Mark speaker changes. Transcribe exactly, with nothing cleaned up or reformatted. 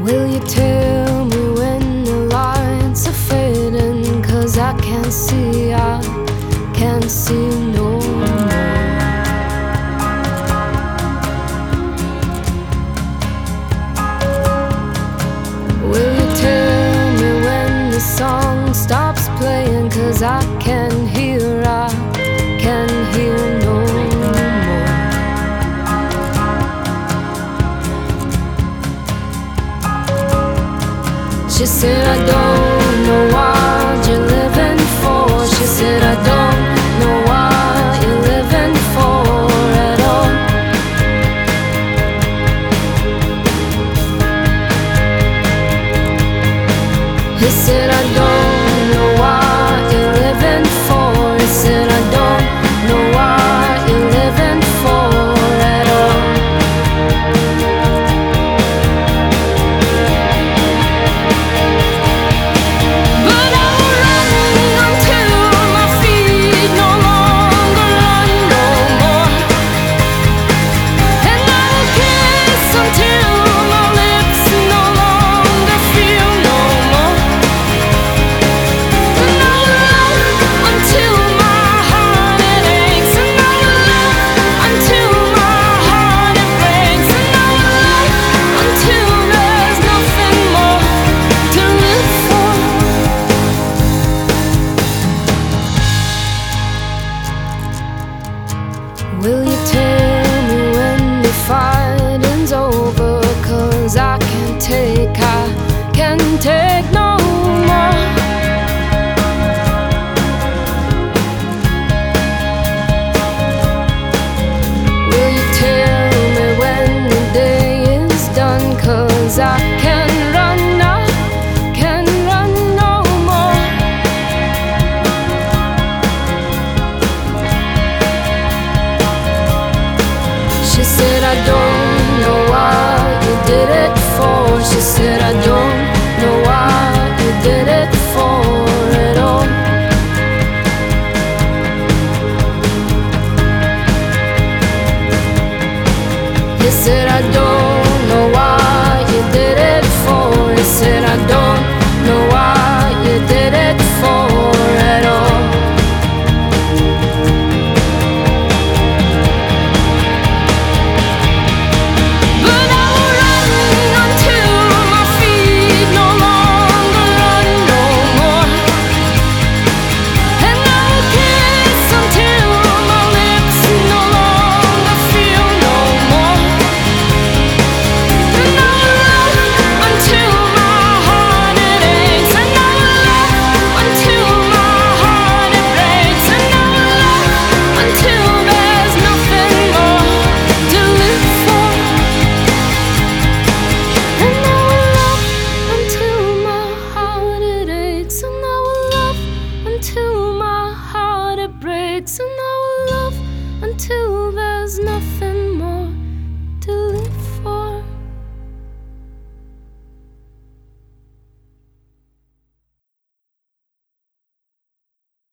Speaker 1: Will you tell me when the lights are fading? 'Cause I can't see, I can't see no more. Will you tell me when the song stops playing? 'Cause I can't hear, I can't hear no more. She said, I don't know what you're living for. She said, I don't know what you're living for at all. He said, I don't know what you're living for. He said, I don't know what you're living for at all. Will you tell me when the fighting's over? 'Cause I can't take, I can't take no more. Will you tell me when the day is done? 'Cause I can't run, I can't run no more. She said, I don't know what you did it for. She said, I don't know what you did it for at all. He said, I don't know what you did it for. He said, I don't know what you did it for at all. And I will love until there's nothing